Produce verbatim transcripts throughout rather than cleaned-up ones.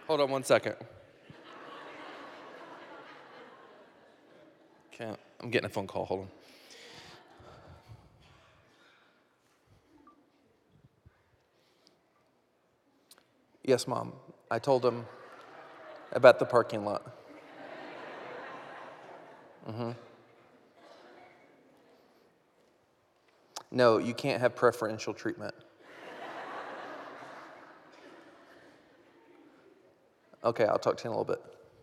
Hold on one second. Okay, I'm getting a phone call. Hold on. Yes, Mom. I told him about the parking lot. Mm-hmm. No, you can't have preferential treatment. Okay, I'll talk to you in a little bit.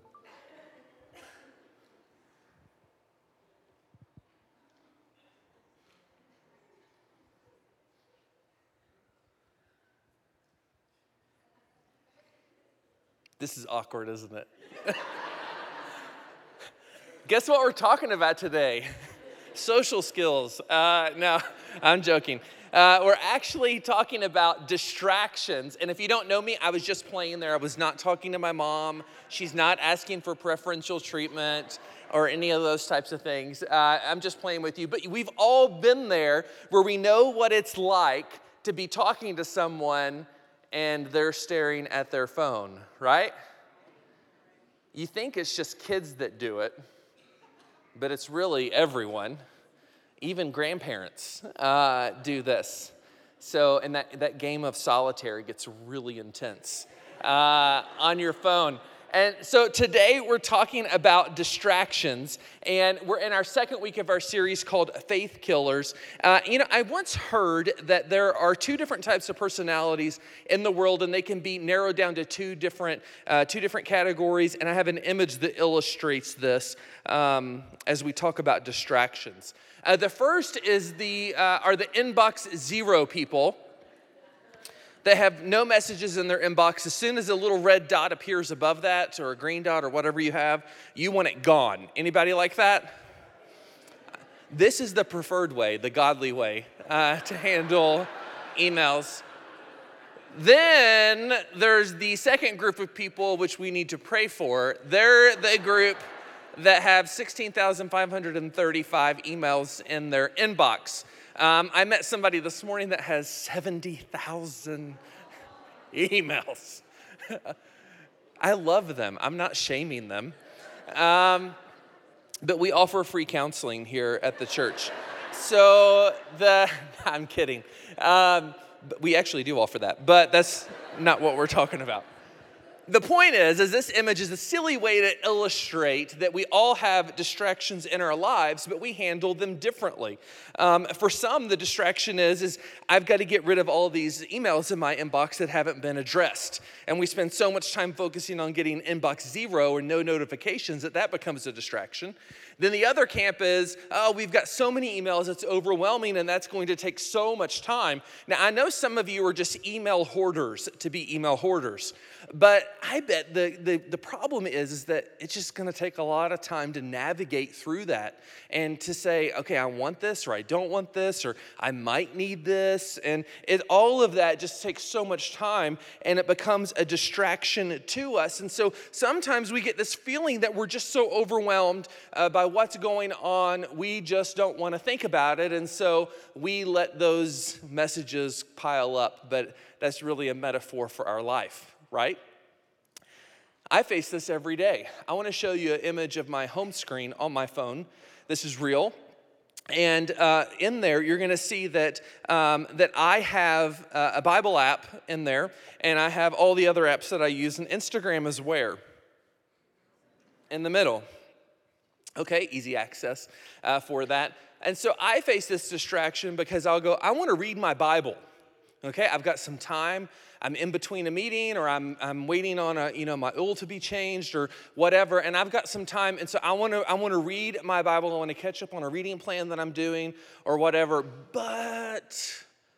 This is awkward, isn't it? Guess what we're talking about today? Social skills. Uh, no, I'm joking. Uh, we're actually talking about distractions. And if you don't know me, I was just playing there. I was not talking to my mom. She's not asking for preferential treatment or any of those types of things. Uh, I'm just playing with you. But we've all been there where we know what it's like to be talking to someone and they're staring at their phone, right? You think it's just kids that do it, but it's really everyone. Even grandparents uh, do this. So, and that, that game of solitaire gets really intense uh, on your phone. And so today we're talking about distractions, and we're in our second week of our series called Faith Killers. Uh, you know, I once heard that there are two different types of personalities in the world, and they can be narrowed down to two different uh, two different categories. And I have an image that illustrates this um, as we talk about distractions. Uh, the first is the uh, are the inbox zero people. They have no messages in their inbox. As soon as a little red dot appears above that, or a green dot, or whatever you have, you want it gone. Anybody like that? This is the preferred way, the godly way, uh, to handle emails. Then there's the second group of people which we need to pray for. They're the group that have sixteen thousand five hundred thirty-five emails in their inbox. Um, I met somebody this morning that has seventy thousand emails. I love them. I'm not shaming them. Um, but we offer free counseling here at the church. So the, I'm kidding. Um, but we actually do offer that, but that's not what we're talking about. The point is, is this image is a silly way to illustrate that we all have distractions in our lives, but we handle them differently. Um, for some, the distraction is, is I've got to get rid of all these emails in my inbox that haven't been addressed. And we spend so much time focusing on getting inbox zero or no notifications that that becomes a distraction. Then the other camp is, oh, we've got so many emails, it's overwhelming, and that's going to take so much time. Now, I know some of you are just email hoarders to be email hoarders, but I bet the, the, the problem is, is that it's just going to take a lot of time to navigate through that and to say, okay, I want this, or I don't want this, or I might need this, and it, all of that just takes so much time, and it becomes a distraction to us. And so sometimes we get this feeling that we're just so overwhelmed uh, by what's going on, we just don't want to think about it, and so we let those messages pile up, but that's really a metaphor for our life, right? I face this every day. I want to show you an image of my home screen on my phone. This is real. And uh, in there, you're going to see that um, that I have uh, a Bible app in there, and I have all the other apps that I use, and Instagram is where? In the middle. Okay, easy access uh, for that. And so I face this distraction because I'll go, I want to read my Bible. Okay, I've got some time. I'm in between a meeting, or I'm I'm waiting on a you know my oil to be changed or whatever, and I've got some time, and so I want to I want to read my Bible. I want to catch up on a reading plan that I'm doing or whatever. But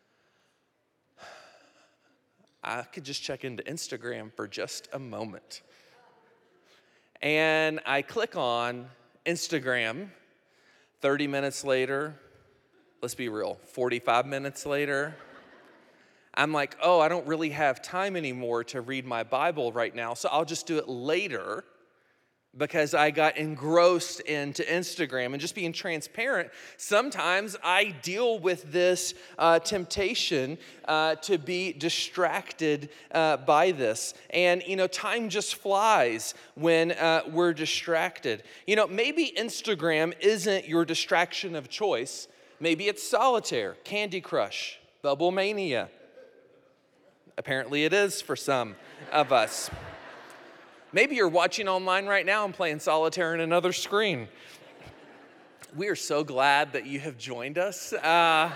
I could just check into Instagram for just a moment, and I click on Instagram. thirty minutes later, let's be real, forty-five minutes later, I'm like, oh, I don't really have time anymore to read my Bible right now, so I'll just do it later. because I got engrossed into Instagram. And just being transparent, sometimes I deal with this uh, temptation uh, to be distracted uh, by this. And, you know, time just flies when uh, we're distracted. You know, maybe Instagram isn't your distraction of choice. Maybe it's solitaire, Candy Crush, Bubble Mania. Apparently it is for some of us. Maybe you're watching online right now and playing solitaire on another screen. We are so glad that you have joined us. Uh,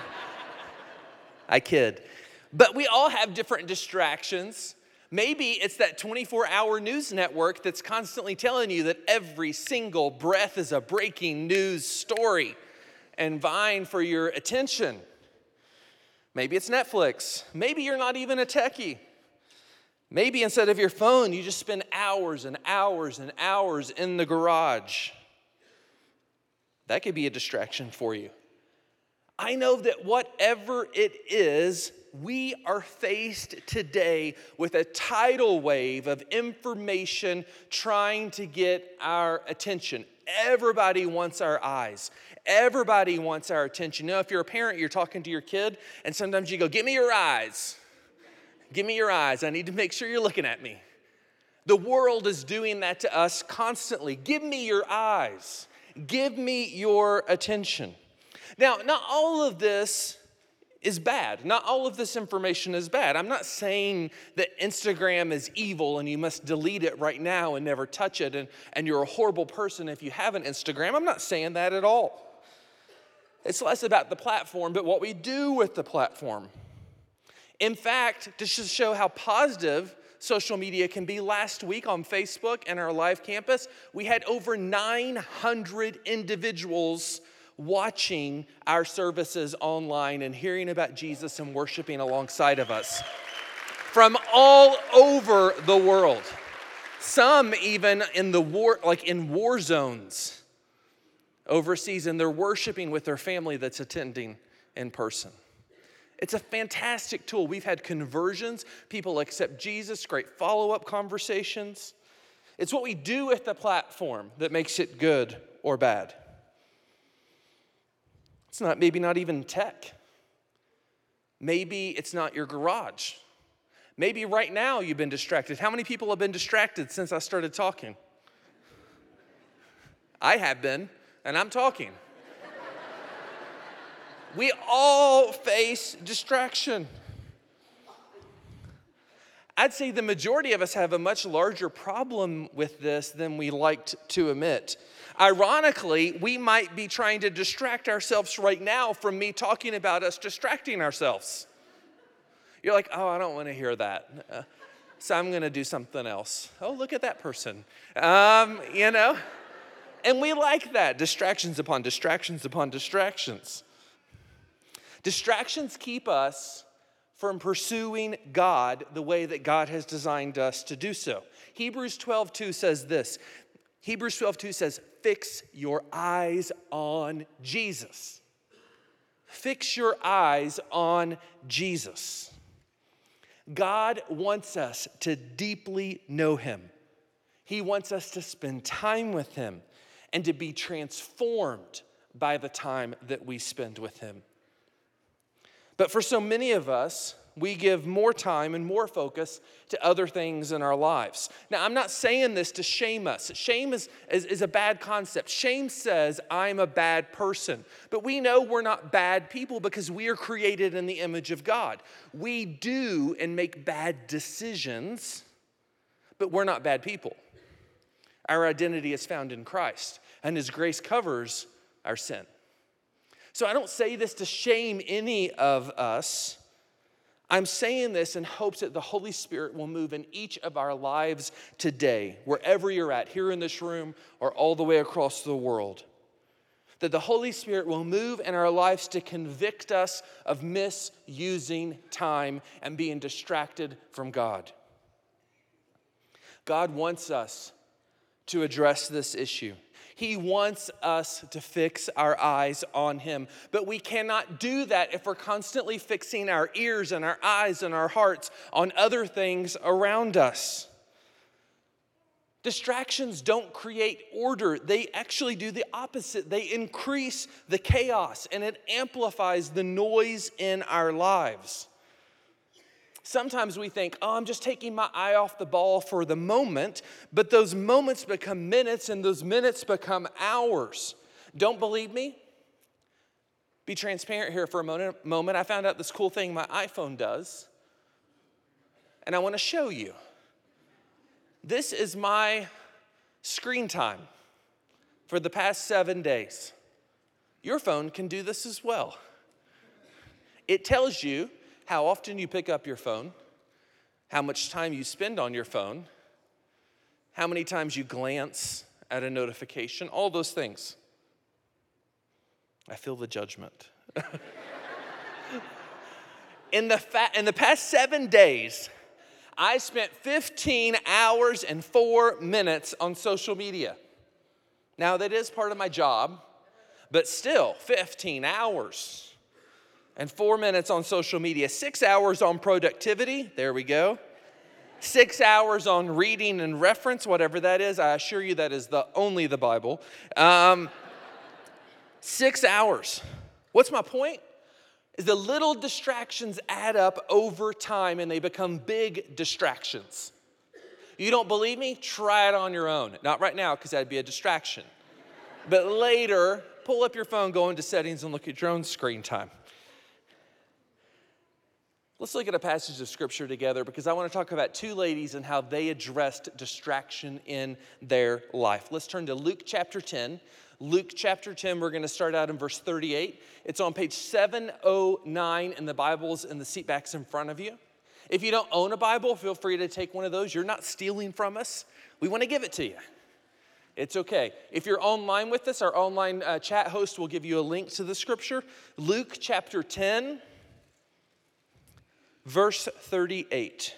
I kid. But we all have different distractions. Maybe it's that twenty-four hour news network that's constantly telling you that every single breath is a breaking news story and vying for your attention. Maybe it's Netflix. Maybe you're not even a techie. Maybe instead of your phone, you just spend hours and hours and hours in the garage. That could be a distraction for you. I know that whatever it is, we are faced today with a tidal wave of information trying to get our attention. Everybody wants our eyes. Everybody wants our attention. You know, if you're a parent, you're talking to your kid, and sometimes you go, "Give me your eyes. Give me your eyes. I need to make sure you're looking at me." The world is doing that to us constantly. Give me your eyes. Give me your attention. Now, not all of this is bad. Not all of this information is bad. I'm not saying that Instagram is evil and you must delete it right now and never touch it, and, and you're a horrible person if you have an Instagram. I'm not saying that at all. It's less about the platform, but what we do with the platform. In fact, to just show how positive social media can be, last week on Facebook and our live campus, we had over nine hundred individuals watching our services online and hearing about Jesus and worshiping alongside of us from all over the world. Some even in the war, like in war zones overseas, and they're worshiping with their family that's attending in person. It's a fantastic tool. We've had conversions. People accept Jesus, great follow-up conversations. It's what we do with the platform that makes it good or bad. It's not, maybe not even tech. Maybe it's not your garage. Maybe right now you've been distracted. How many people have been distracted since I started talking? I have been, and I'm talking. We all face distraction. I'd say the majority of us have a much larger problem with this than we like to admit. Ironically, we might be trying to distract ourselves right now from me talking about us distracting ourselves. You're like, "Oh, I don't want to hear that. Uh, so I'm going to do something else. Oh, look at that person." Um, you know? And we like that. Distractions upon distractions upon distractions. Distractions keep us from pursuing God the way that God has designed us to do so. Hebrews twelve two says this. Hebrews twelve two says, "Fix your eyes on Jesus." Fix your eyes on Jesus. God wants us to deeply know him. He wants us to spend time with him and to be transformed by the time that we spend with him. But for so many of us, we give more time and more focus to other things in our lives. Now, I'm not saying this to shame us. Shame is, is, is a bad concept. Shame says, I'm a bad person. But we know we're not bad people because we are created in the image of God. We do and make bad decisions, but we're not bad people. Our identity is found in Christ, and his grace covers our sin. So I don't say this to shame any of us. I'm saying this in hopes that the Holy Spirit will move in each of our lives today, wherever you're at, here in this room or all the way across the world. That the Holy Spirit will move in our lives to convict us of misusing time and being distracted from God. God wants us to address this issue. He wants us to fix our eyes on him. But we cannot do that if we're constantly fixing our ears and our eyes and our hearts on other things around us. Distractions don't create order. They actually do the opposite. They increase the chaos, and it amplifies the noise in our lives. Sometimes we think, oh, I'm just taking my eye off the ball for the moment, but those moments become minutes, and those minutes become hours. Don't believe me? Be transparent here for a moment. I found out this cool thing my iPhone does, and I want to show you. This is my screen time for the past seven days. Your phone can do this as well. It tells you how often you pick up your phone, how much time you spend on your phone, how many times you glance at a notification, all those things. I feel the judgment. in, the fa- in the past seven days, I spent fifteen hours and four minutes on social media. Now, that is part of my job, but still, fifteen hours and four minutes on social media. Six hours on productivity, there we go. Six hours on reading and reference, whatever that is. I assure you that is the only the Bible. Um, six hours. What's my point? The little distractions add up over time and they become big distractions. You don't believe me? Try it on your own. Not right now, because that'd be a distraction. But later, pull up your phone, go into settings, and look at your own screen time. Let's look at a passage of scripture together, because I want to talk about two ladies and how they addressed distraction in their life. Let's turn to Luke chapter ten. Luke chapter ten, we're going to start out in verse thirty-eight. It's on page seven oh nine in the Bibles in the seatbacks in front of you. If you don't own a Bible, feel free to take one of those. You're not stealing from us. We want to give it to you. It's okay. If you're online with us, our online uh, chat host will give you a link to the scripture. Luke chapter ten, verse thirty-eight.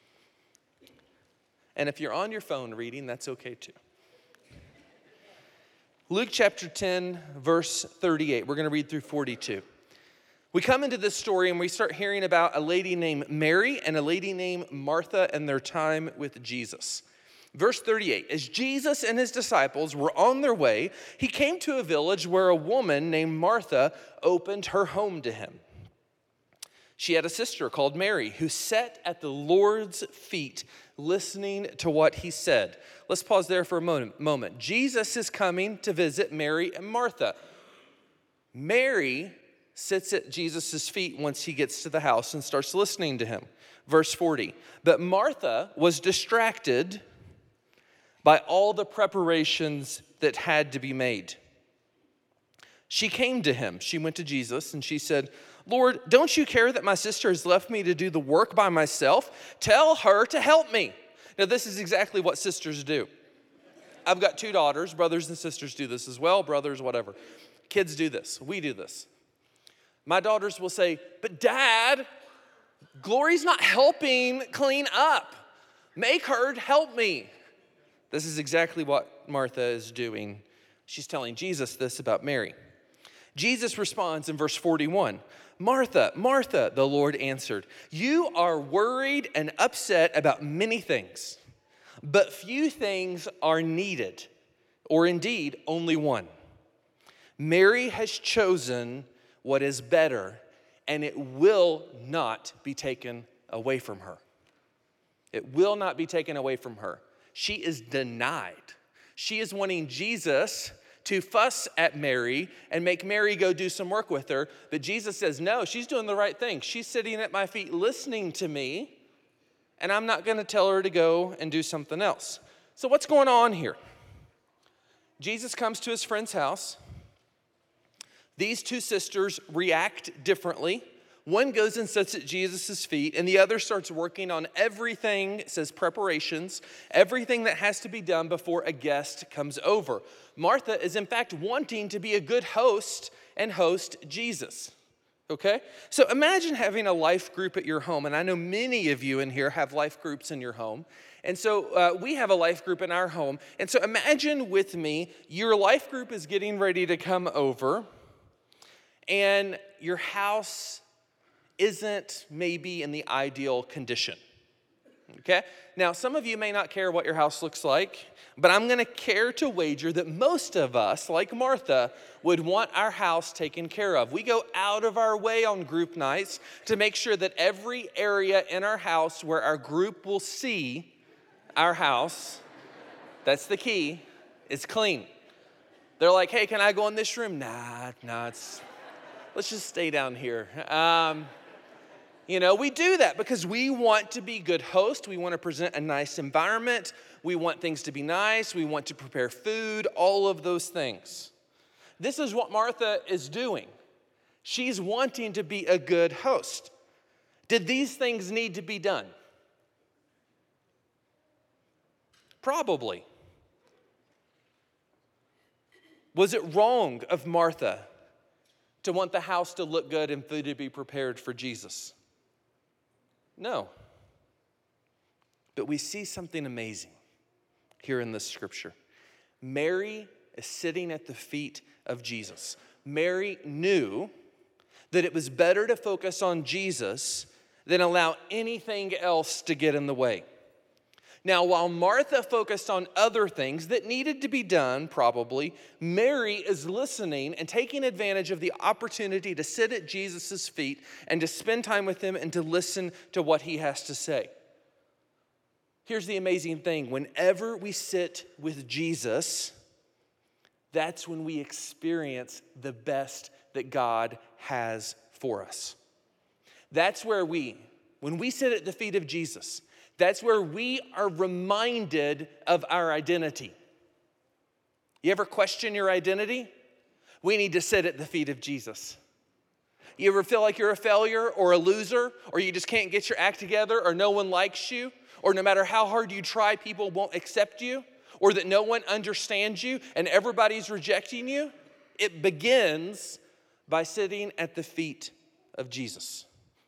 And if you're on your phone reading, that's okay too. Luke chapter ten, verse thirty-eight. We're going to read through forty-two. We come into this story and we start hearing about a lady named Mary and a lady named Martha and their time with Jesus. Verse thirty-eight, as Jesus and his disciples were on their way, he came to a village where a woman named Martha opened her home to him. She had a sister called Mary who sat at the Lord's feet listening to what he said. Let's pause there for a moment. Jesus is coming to visit Mary and Martha. Mary sits at Jesus' feet once he gets to the house and starts listening to him. Verse forty, but Martha was distracted by all the preparations that had to be made. She came to him. She went to Jesus and she said, Lord, don't you care that my sister has left me to do the work by myself? Tell her to help me. Now, this is exactly what sisters do. I've got two daughters. Brothers and sisters do this as well. Brothers, whatever. Kids do this. We do this. My daughters will say, but Dad, Glory's not helping clean up. Make her help me. This is exactly what Martha is doing. She's telling Jesus this about Mary. Jesus responds in verse forty-one. Martha, Martha, the Lord answered, you are worried and upset about many things, but few things are needed, or indeed only one. Mary has chosen what is better, and it will not be taken away from her. It will not be taken away from her. She is denied. She is wanting Jesus to fuss at Mary and make Mary go do some work with her. But Jesus says, no, she's doing the right thing. She's sitting at my feet listening to me, and I'm not going to tell her to go and do something else. So what's going on here? Jesus comes to his friend's house. These two sisters react differently. One goes and sits at Jesus' feet, and the other starts working on everything, it says preparations, everything that has to be done before a guest comes over. Martha is in fact wanting to be a good host and host Jesus, okay? So imagine having a life group at your home, and I know many of you in here have life groups in your home. And so uh, we have a life group in our home. And so imagine with me, your life group is getting ready to come over, and your house isn't maybe in the ideal condition. Okay? Now, some of you may not care what your house looks like, but I'm going to care to wager that most of us, like Martha, would want our house taken care of. We go out of our way on group nights to make sure that every area in our house where our group will see our house, that's the key, is clean. They're like, hey, can I go in this room? Nah, nah, it's, let's just stay down here. Um, You know, we do that because we want to be good hosts. We want to present a nice environment. We want things to be nice. We want to prepare food, all of those things. This is what Martha is doing. She's wanting to be a good host. Did these things need to be done? Probably. Was it wrong of Martha to want the house to look good and food to be prepared for Jesus? No. But we see something amazing here in this scripture. Mary is sitting at the feet of Jesus. Mary knew that it was better to focus on Jesus than allow anything else to get in the way. Now, while Martha focused on other things that needed to be done, probably, Mary is listening and taking advantage of the opportunity to sit at Jesus' feet and to spend time with him and to listen to what he has to say. Here's the amazing thing. Whenever we sit with Jesus, that's when we experience the best that God has for us. That's where we, when we sit at the feet of Jesus, that's where we are reminded of our identity. You ever question your identity? We need to sit at the feet of Jesus. You ever feel like you're a failure or a loser, or you just can't get your act together, or no one likes you, or no matter how hard you try, people won't accept you, or that no one understands you and everybody's rejecting you? It begins by sitting at the feet of Jesus.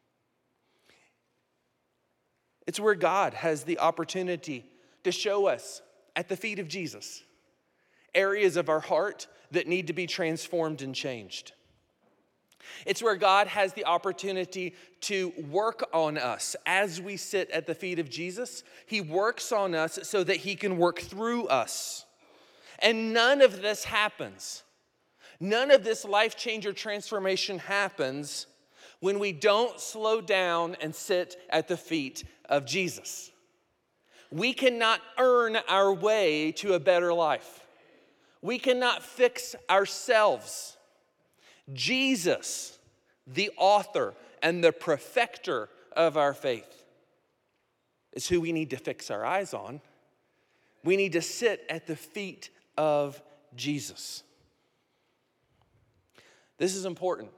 It's where God has the opportunity to show us at the feet of Jesus areas of our heart that need to be transformed and changed. It's where God has the opportunity to work on us as we sit at the feet of Jesus. He works on us so that he can work through us. And none of this happens. None of this life change or transformation happens when we don't slow down and sit at the feet of Jesus. We cannot earn our way to a better life. We cannot fix ourselves. Jesus, the author and the perfecter of our faith, is who we need to fix our eyes on. We need to sit at the feet of Jesus. This is important.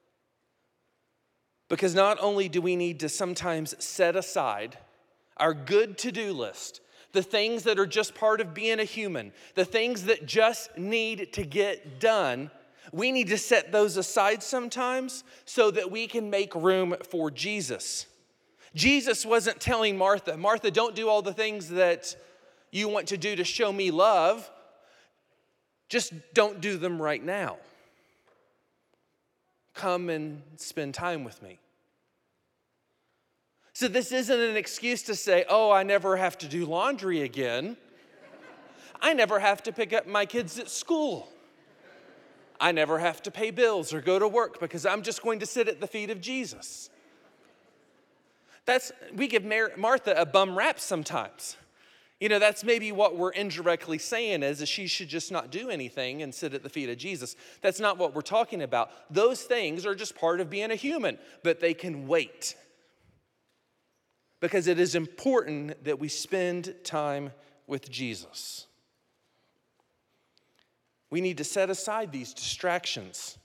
Because not only do we need to sometimes set aside our good to-do list, the things that are just part of being a human, the things that just need to get done, we need to set those aside sometimes so that we can make room for Jesus. Jesus wasn't telling Martha, Martha, don't do all the things that you want to do to show me love. Just don't do them right now. Come and spend time with me. So this isn't an excuse to say, oh, I never have to do laundry again. I never have to pick up my kids at school. I never have to pay bills or go to work because I'm just going to sit at the feet of Jesus. That's, we give Mar- Martha a bum rap sometimes. You know, that's maybe what we're indirectly saying is that she should just not do anything and sit at the feet of Jesus. That's not what we're talking about. Those things are just part of being a human, but they can wait. Because it is important that we spend time with Jesus. We need to set aside these distractions.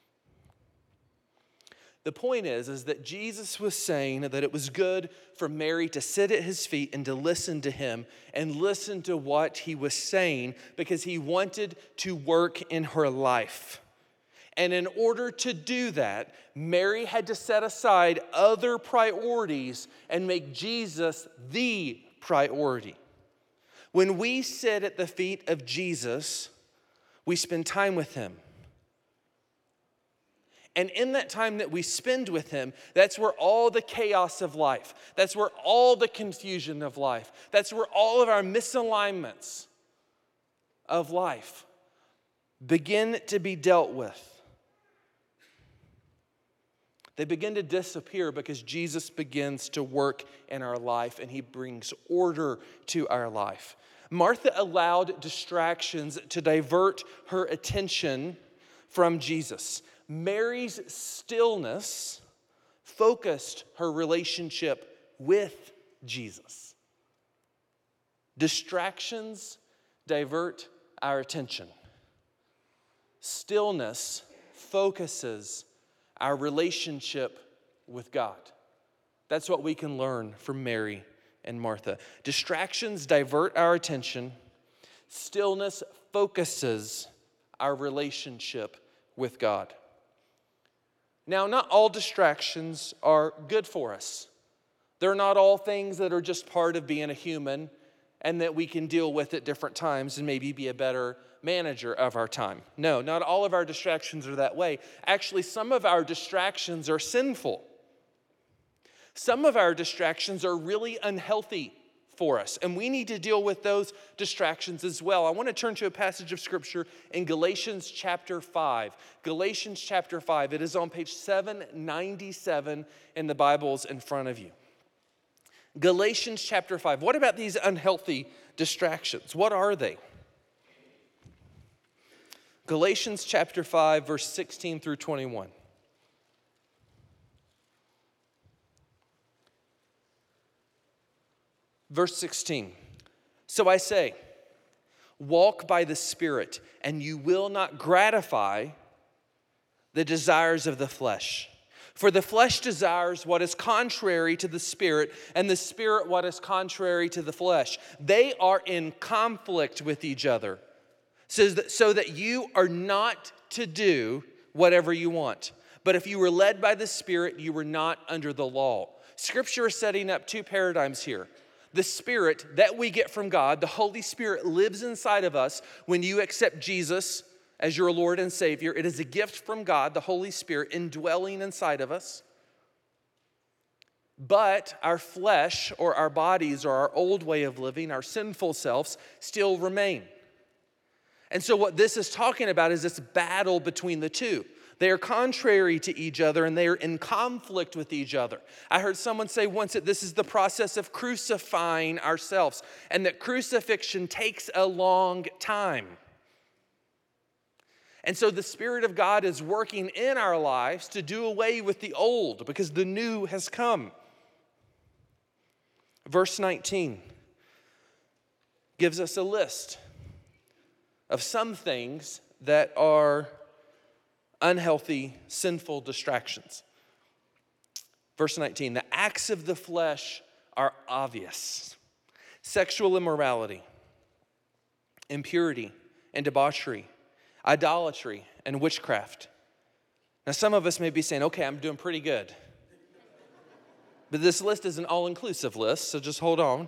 The point is, is that Jesus was saying that it was good for Mary to sit at his feet and to listen to him and listen to what he was saying because he wanted to work in her life. And in order to do that, Mary had to set aside other priorities and make Jesus the priority. When we sit at the feet of Jesus, we spend time with him. And in that time that we spend with him, that's where all the chaos of life, that's where all the confusion of life, that's where all of our misalignments of life begin to be dealt with. They begin to disappear because Jesus begins to work in our life and he brings order to our life. Martha allowed distractions to divert her attention from Jesus. Mary's stillness focused her relationship with Jesus. Distractions divert our attention. Stillness focuses our relationship with God. That's what we can learn from Mary and Martha. Distractions divert our attention. Stillness focuses our relationship with God. Now, not all distractions are good for us. They're not all things that are just part of being a human and that we can deal with at different times and maybe be a better manager of our time. No, not all of our distractions are that way. Actually, some of our distractions are sinful. Some of our distractions are really unhealthy for us, and we need to deal with those distractions as well. I want to turn to a passage of Scripture in Galatians chapter five. Galatians chapter five. It is on page seven ninety-seven in the Bibles in front of you. Galatians chapter five. What about these unhealthy distractions? What are they? Galatians chapter five, verse sixteen through twenty-one. Verse sixteen, so I say, walk by the Spirit, and you will not gratify the desires of the flesh. For the flesh desires what is contrary to the Spirit, and the Spirit what is contrary to the flesh. They are in conflict with each other, so that, so that you are not to do whatever you want. But if you were led by the Spirit, you were not under the law. Scripture is setting up two paradigms here. The Spirit that we get from God, the Holy Spirit lives inside of us when you accept Jesus as your Lord and Savior. It is a gift from God, the Holy Spirit indwelling inside of us. But our flesh or our bodies or our old way of living, our sinful selves, still remain. And so what this is talking about is this battle between the two. They are contrary to each other and they are in conflict with each other. I heard someone say once that this is the process of crucifying ourselves and that crucifixion takes a long time. And so the Spirit of God is working in our lives to do away with the old because the new has come. Verse nineteen gives us a list of some things that are unhealthy, sinful distractions. Verse nineteen, the acts of the flesh are obvious. Sexual immorality, impurity and debauchery, idolatry and witchcraft. Now some of us may be saying, okay, I'm doing pretty good. But this list is an all-inclusive list, so just hold on.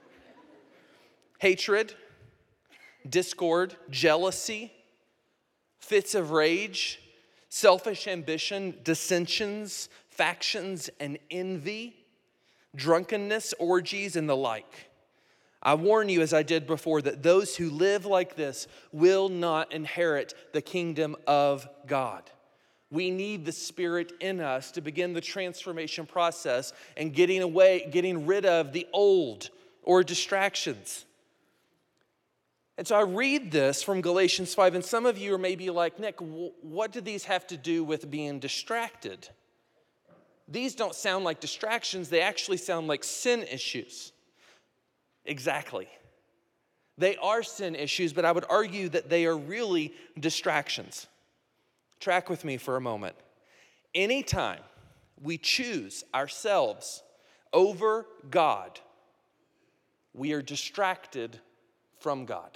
Hatred, discord, jealousy, fits of rage, selfish ambition, dissensions, factions, and envy, drunkenness, orgies, and the like. I warn you, as I did before, that those who live like this will not inherit the kingdom of God. We need the Spirit in us to begin the transformation process and getting away, getting rid of the old or distractions. And so I read this from Galatians five, and some of you are maybe like, Nick, what do these have to do with being distracted? These don't sound like distractions. They actually sound like sin issues. Exactly. They are sin issues, but I would argue that they are really distractions. Track with me for a moment. Anytime we choose ourselves over God, we are distracted from God.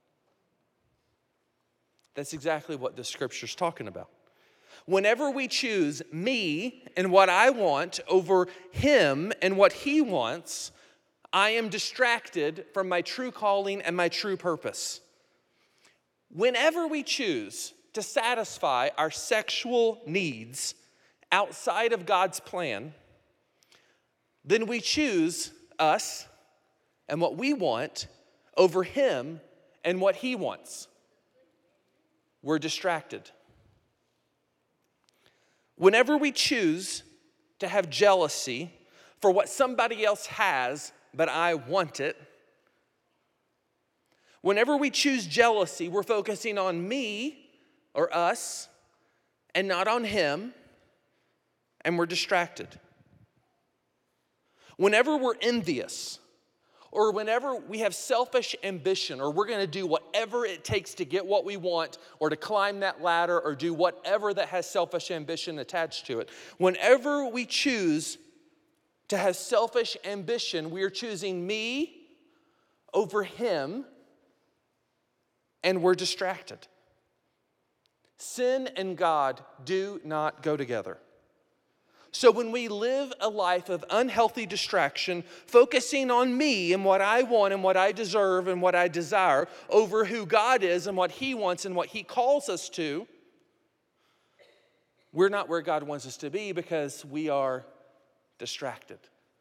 That's exactly what the scripture's talking about. Whenever we choose me and what I want over him and what he wants, I am distracted from my true calling and my true purpose. Whenever we choose to satisfy our sexual needs outside of God's plan, then we choose us and what we want over Him and what He wants. We're distracted. Whenever we choose to have jealousy for what somebody else has, but I want it, whenever we choose jealousy, we're focusing on me or us and not on Him, and we're distracted. Whenever we're envious, or whenever we have selfish ambition, or we're going to do whatever it takes to get what we want, or to climb that ladder, or do whatever that has selfish ambition attached to it, whenever we choose to have selfish ambition, we are choosing me over Him, and we're distracted. Sin and God do not go together. So when we live a life of unhealthy distraction, focusing on me and what I want and what I deserve and what I desire over who God is and what He wants and what He calls us to, we're not where God wants us to be because we are distracted.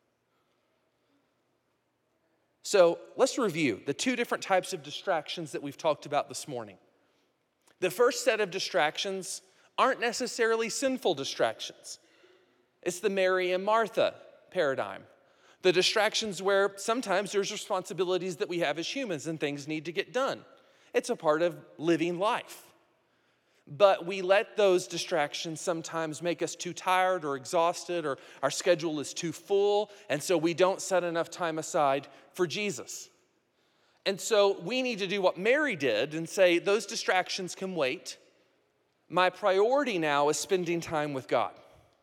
So let's review the two different types of distractions that we've talked about this morning. The first set of distractions aren't necessarily sinful distractions. It's the Mary and Martha paradigm. The distractions where sometimes there's responsibilities that we have as humans and things need to get done. It's a part of living life. But we let those distractions sometimes make us too tired or exhausted, or our schedule is too full, and so we don't set enough time aside for Jesus. And so we need to do what Mary did and say, those distractions can wait. My priority now is spending time with God.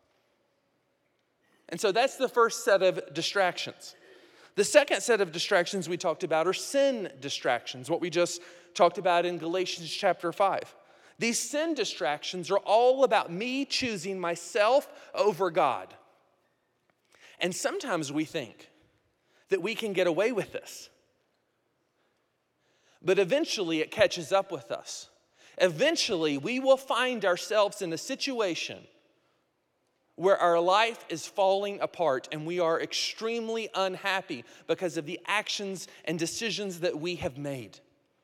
And so that's the first set of distractions. The second set of distractions we talked about are sin distractions, what we just talked about in Galatians chapter five. These sin distractions are all about me choosing myself over God. And sometimes we think that we can get away with this. But eventually it catches up with us. Eventually we will find ourselves in a situation where our life is falling apart and we are extremely unhappy because of the actions and decisions that we have made.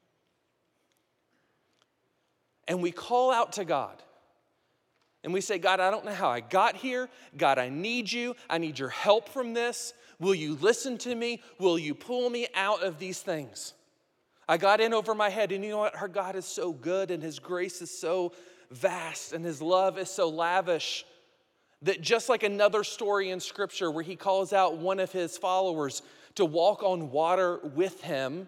And we call out to God. And we say, God, I don't know how I got here. God, I need you. I need your help from this. Will you listen to me? Will you pull me out of these things? I got in over my head, and you know what? Our God is so good, and His grace is so vast, and His love is so lavish, that just like another story in Scripture where He calls out one of His followers to walk on water with Him,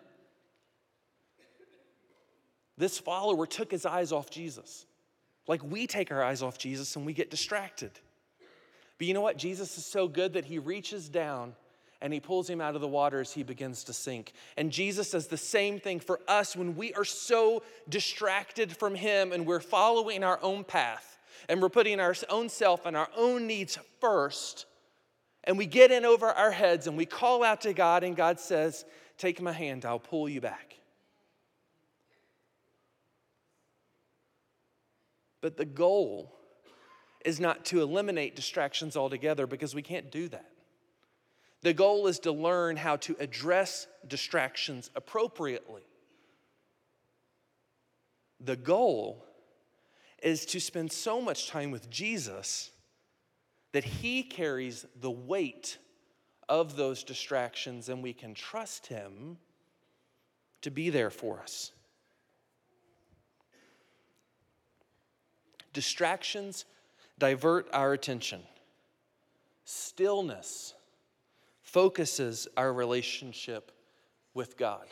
this follower took his eyes off Jesus. Like we take our eyes off Jesus and we get distracted. But you know what? Jesus is so good that He reaches down and He pulls him out of the water as he begins to sink. And Jesus does the same thing for us when we are so distracted from Him and we're following our own path and we're putting our own self and our own needs first, and we get in over our heads and we call out to God, and God says, take my hand, I'll pull you back. But the goal is not to eliminate distractions altogether, because we can't do that. The goal is to learn how to address distractions appropriately. The goal is to spend so much time with Jesus that He carries the weight of those distractions and we can trust Him to be there for us. Distractions divert our attention. Stillness focuses our relationship with God.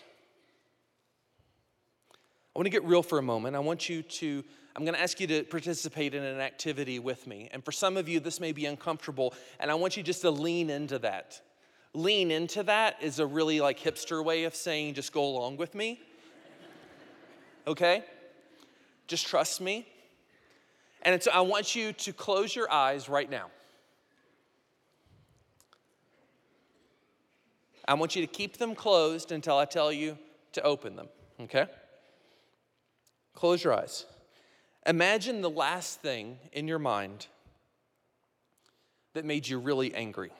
I want to get real for a moment. I want you to, I'm going to ask you to participate in an activity with me. And for some of you, this may be uncomfortable, and I want you just to lean into that. Lean into that is a really like hipster way of saying just go along with me. Okay? Just trust me. And it's, I want you to close your eyes right now. I want you to keep them closed until I tell you to open them, okay? Close your eyes. Imagine the last thing in your mind that made you really angry.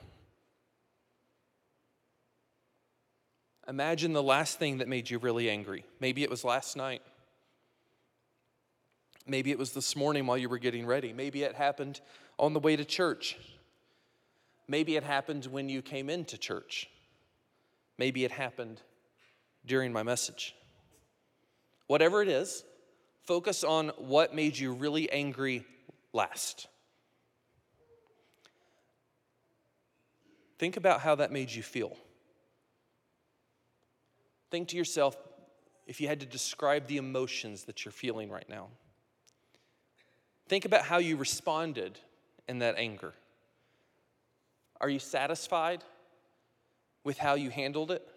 Imagine the last thing that made you really angry. Maybe it was last night. Maybe it was this morning while you were getting ready. Maybe it happened on the way to church. Maybe it happened when you came into church. Maybe it happened during my message. Whatever it is, focus on what made you really angry last. Think about how that made you feel. Think to yourself, if you had to describe the emotions that you're feeling right now. Think about how you responded in that anger. Are you satisfied with how you handled it?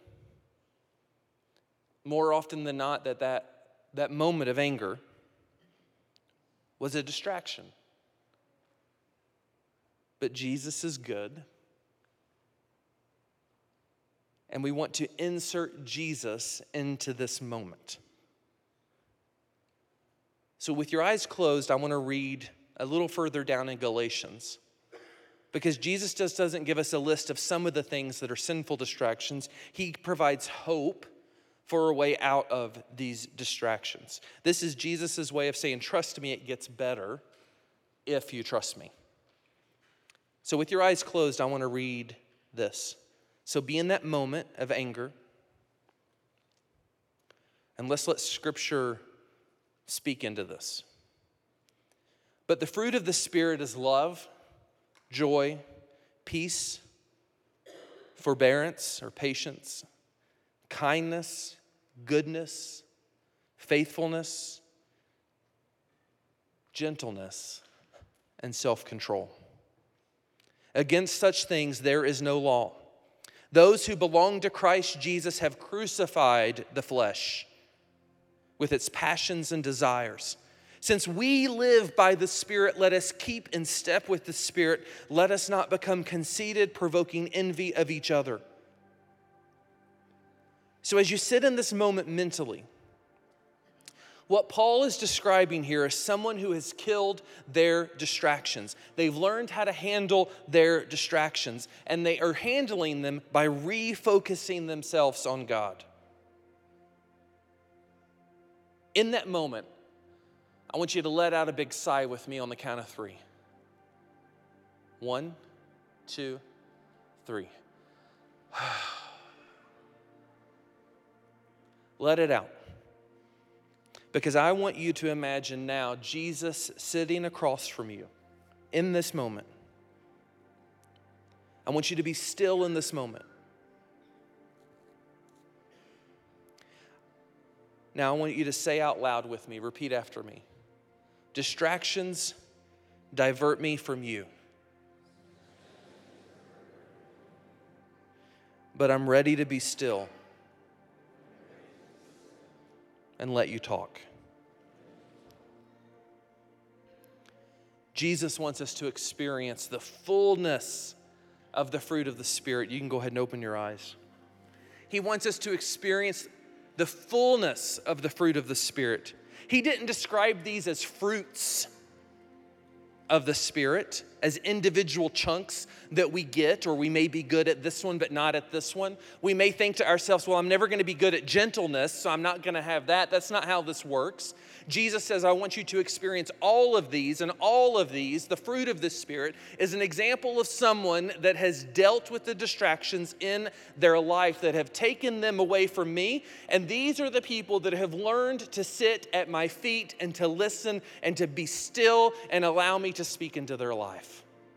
More often than not, that, that, that moment of anger was a distraction. But Jesus is good. And we want to insert Jesus into this moment. So with your eyes closed, I want to read a little further down in Galatians. Because Jesus just doesn't give us a list of some of the things that are sinful distractions. He provides hope for a way out of these distractions. This is Jesus' way of saying, trust me, it gets better if you trust me. So with your eyes closed, I want to read this. So be in that moment of anger. And let's let Scripture speak into this. But the fruit of the Spirit is love, joy, peace, forbearance or patience, kindness, goodness, faithfulness, gentleness, and self-control. Against such things there is no law. Those who belong to Christ Jesus have crucified the flesh with its passions and desires. Since we live by the Spirit, let us keep in step with the Spirit. Let us not become conceited, provoking envy of each other. So as you sit in this moment mentally, what Paul is describing here is someone who has killed their distractions. They've learned how to handle their distractions, and they are handling them by refocusing themselves on God. In that moment, I want you to let out a big sigh with me on the count of three. One, two, three. Let it out. Because I want you to imagine now Jesus sitting across from you in this moment. I want you to be still in this moment. Now I want you to say out loud with me, repeat after me. Distractions divert me from you. But I'm ready to be still and let you talk. Jesus wants us to experience the fullness of the fruit of the Spirit. You can go ahead and open your eyes. He wants us to experience the fullness of the fruit of the Spirit. He didn't describe these as fruits of the Spirit, as individual chunks that we get, or we may be good at this one but not at this one. We may think to ourselves, well, I'm never going to be good at gentleness, so I'm not going to have that. That's not how this works. Jesus says, I want you to experience all of these, and all of these, the fruit of the Spirit, is an example of someone that has dealt with the distractions in their life that have taken them away from me, and these are the people that have learned to sit at my feet and to listen and to be still and allow me to speak into their life.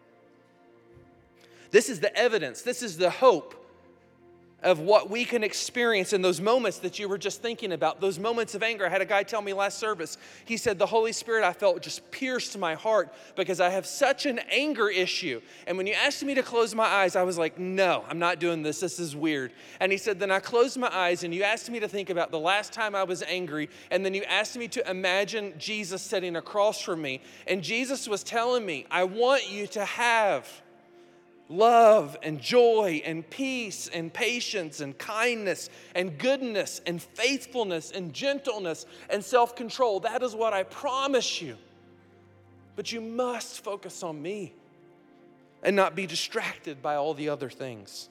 This is the evidence, this is the hope of what we can experience in those moments that you were just thinking about, those moments of anger. I had a guy tell me last service, he said, the Holy Spirit, I felt just pierced my heart because I have such an anger issue. And when you asked me to close my eyes, I was like, no, I'm not doing this. This is weird. And he said, then I closed my eyes and you asked me to think about the last time I was angry. And then you asked me to imagine Jesus sitting across from me. And Jesus was telling me, I want you to have love and joy and peace and patience and kindness and goodness and faithfulness and gentleness and self-control. That is what I promise you. But you must focus on me and not be distracted by all the other things.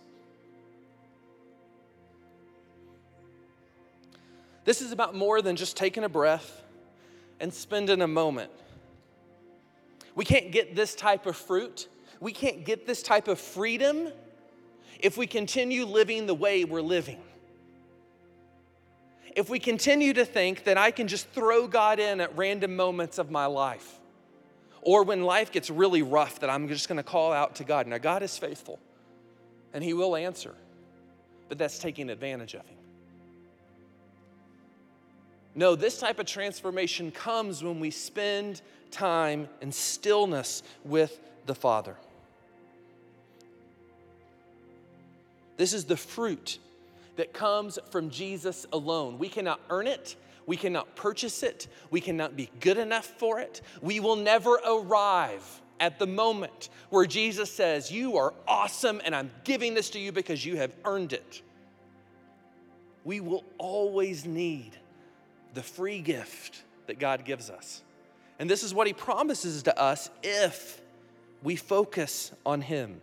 This is about more than just taking a breath and spending a moment. We can't get this type of fruit. We can't get this type of freedom if we continue living the way we're living. If we continue to think that I can just throw God in at random moments of my life, or when life gets really rough, that I'm just going to call out to God. Now, God is faithful, and He will answer, but that's taking advantage of Him. No, this type of transformation comes when we spend time in stillness with the Father. This is the fruit that comes from Jesus alone. We cannot earn it. We cannot purchase it. We cannot be good enough for it. We will never arrive at the moment where Jesus says, "You are awesome, and I'm giving this to you because you have earned it." We will always need the free gift that God gives us. And this is what He promises to us if we focus on Him.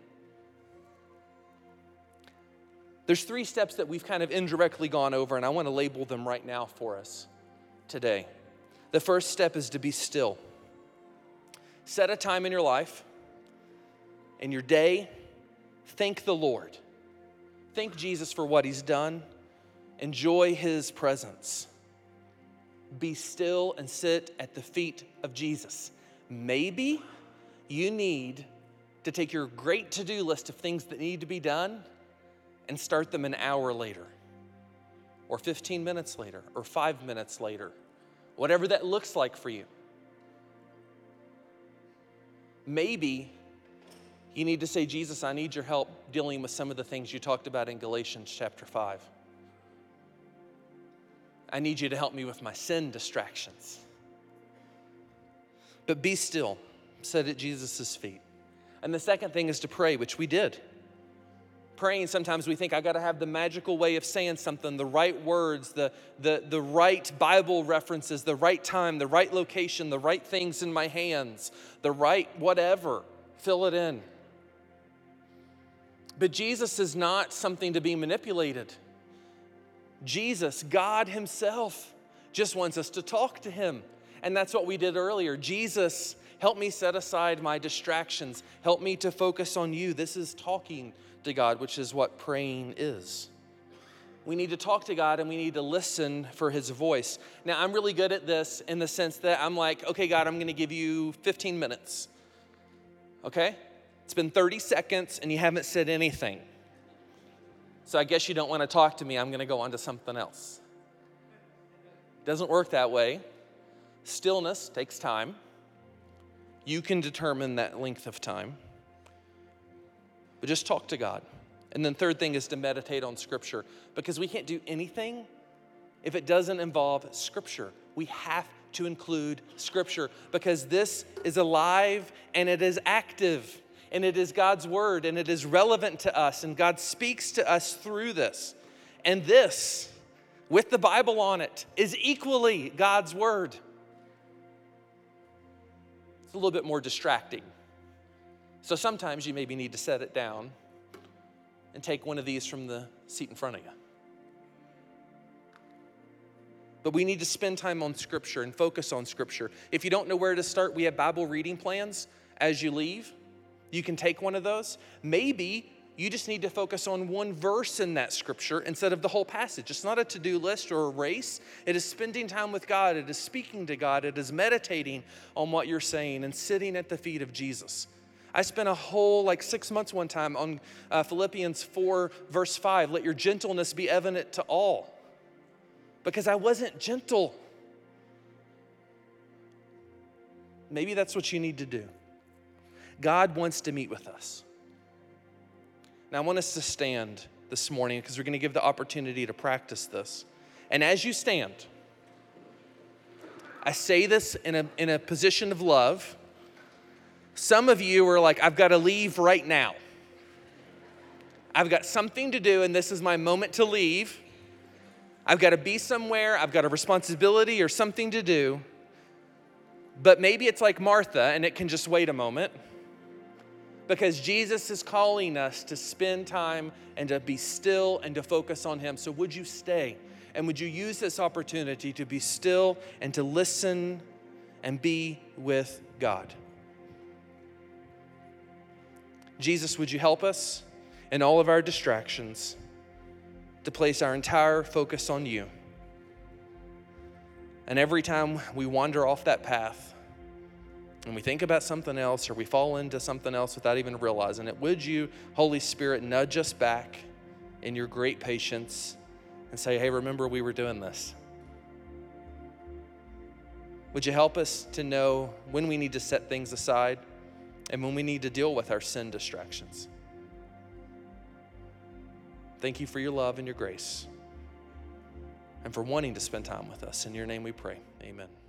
There's three steps that we've kind of indirectly gone over, and I want to label them right now for us today. The first step is to be still. Set a time in your life, in your day, thank the Lord. Thank Jesus for what He's done. Enjoy His presence. Be still and sit at the feet of Jesus. Maybe you need to take your great to-do list of things that need to be done and start them an hour later, or fifteen minutes later, or five minutes later, whatever that looks like for you. Maybe you need to say, "Jesus, I need your help dealing with some of the things you talked about in Galatians chapter five. I need you to help me with my sin distractions." But be still, sit at Jesus' feet. And the second thing is to pray, which we did. Praying, sometimes we think I got to have the magical way of saying something, the right words, the, the, the right Bible references, the right time, the right location, the right things in my hands, the right whatever. Fill it in. But Jesus is not something to be manipulated. Jesus, God Himself, just wants us to talk to Him. And that's what we did earlier. Jesus, help me set aside my distractions. Help me to focus on You. This is talking to God, which is what praying is. We need to talk to God and we need to listen for His voice. Now, I'm really good at this in the sense that I'm like, okay, God, I'm going to give you fifteen minutes. Okay? It's been thirty seconds and you haven't said anything. So I guess you don't want to talk to me. I'm going to go on to something else. Doesn't work that way. Stillness takes time. You can determine that length of time. But just talk to God. And then third thing is to meditate on Scripture, because we can't do anything if it doesn't involve Scripture. We have to include Scripture because this is alive and it is active and it is God's Word and it is relevant to us and God speaks to us through this. And this, with the Bible on it, is equally God's Word. It's a little bit more distracting. So sometimes you maybe need to set it down and take one of these from the seat in front of you. But we need to spend time on Scripture and focus on Scripture. If you don't know where to start, we have Bible reading plans as you leave. You can take one of those. Maybe you just need to focus on one verse in that Scripture instead of the whole passage. It's not a to-do list or a race. It is spending time with God. It is speaking to God. It is meditating on what you're saying and sitting at the feet of Jesus. I spent a whole like six months one time on uh, Philippians four, verse five. Let your gentleness be evident to all. Because I wasn't gentle. Maybe that's what you need to do. God wants to meet with us. Now I want us to stand this morning because we're going to give the opportunity to practice this. And as you stand, I say this in a, in a position of love. Some of you are like, I've got to leave right now. I've got something to do and this is my moment to leave. I've got to be somewhere, I've got a responsibility or something to do. But maybe it's like Martha and it can just wait a moment, because Jesus is calling us to spend time and to be still and to focus on him. So would you stay and would you use this opportunity to be still and to listen and be with God? Jesus, would you help us in all of our distractions to place our entire focus on you? And every time we wander off that path and we think about something else or we fall into something else without even realizing it, would you, Holy Spirit, nudge us back in your great patience and say, hey, remember we were doing this? Would you help us to know when we need to set things aside and when we need to deal with our sin distractions? Thank you for your love and your grace and for wanting to spend time with us. In your name we pray, amen.